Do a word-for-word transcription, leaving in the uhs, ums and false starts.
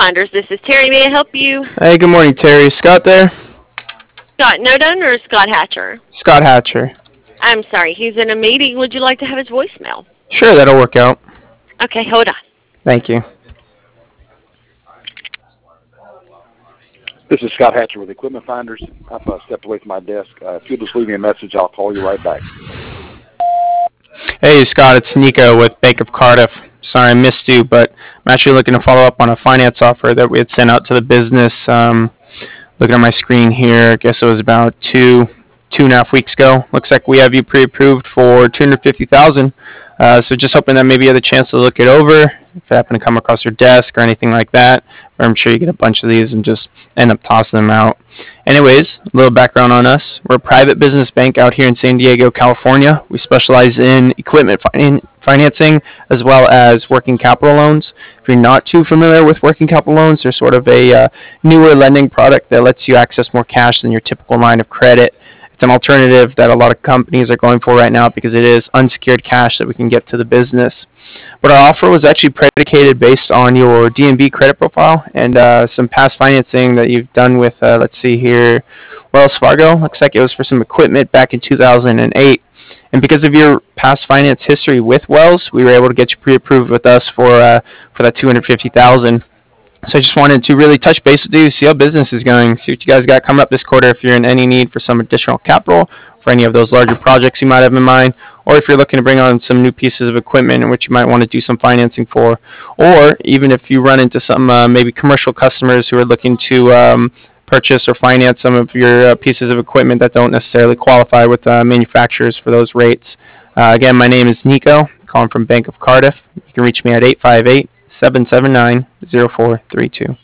Finders. This is Terry. May I help you? Hey, good morning, Terry. Scott there? Scott Nodon or Scott Hatcher? Scott Hatcher. I'm sorry, he's in a meeting. Would you like to have his voicemail? Sure, that'll work out. Okay, hold on. Thank you. This is Scott Hatcher with Equipment Finders. I've uh, stepped away from my desk. Uh, if you'll just leave me a message, I'll call you right back. Hey, Scott, it's Nico with Bank of Cardiff. Sorry I missed you, but I'm actually looking to follow up on a finance offer that we had sent out to the business. Um, looking at my screen here, I guess it was about two, two and a half weeks ago. Looks like we have you pre-approved for two hundred fifty thousand dollars. Uh, so just hoping that maybe you had a chance to look it over, if it happened to come across your desk or anything like that. I'm sure you get a bunch of these and just end up tossing them out. Anyways, a little background on us. We're a private business bank out here in San Diego, California. We specialize in equipment fin- financing as well as working capital loans. If you're not too familiar with working capital loans, they're sort of a uh, newer lending product that lets you access more cash than your typical line of credit. It's an alternative that a lot of companies are going for right now because it is unsecured cash that we can get to the business. But our offer was actually predicated based on your D N B credit profile and uh, some past financing that you've done with, uh, let's see here, Wells Fargo. Looks like it was for some equipment back in two thousand eight. And because of your past finance history with Wells, we were able to get you pre-approved with us for uh, for that two hundred fifty thousand dollars. So I just wanted to really touch base with you, see how business is going, see what you guys got coming up this quarter, if you're in any need for some additional capital for any of those larger projects you might have in mind, or if you're looking to bring on some new pieces of equipment in which you might want to do some financing for, or even if you run into some uh, maybe commercial customers who are looking to um, purchase or finance some of your uh, pieces of equipment that don't necessarily qualify with uh, manufacturers for those rates. Uh, again, my name is Nico, calling from Bank of Cardiff. You can reach me at eight five eight, seven seven nine, zero four three two.